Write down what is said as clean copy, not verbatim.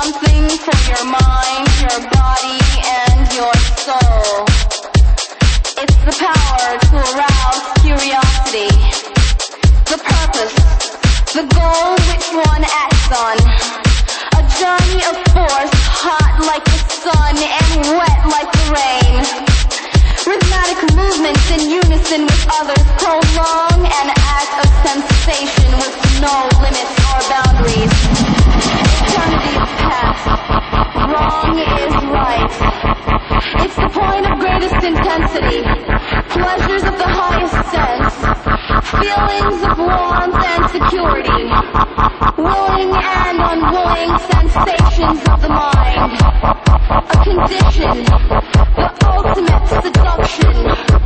something for your mind, your body, and your soul. It's the power to arouse curiosity, the purpose, the goal which one acts on. A journey of force, hot like the sun and wet like the rain. Rhythmic movements in unison with others prolong an act of sensation with no limits or boundaries. Eternity is past. Wrong is right. It's the point of greatest intensity. Pleasures of the highest sense. Feelings of warmth and security. Willing and unwilling sensations of the mind. A condition. The ultimate seduction.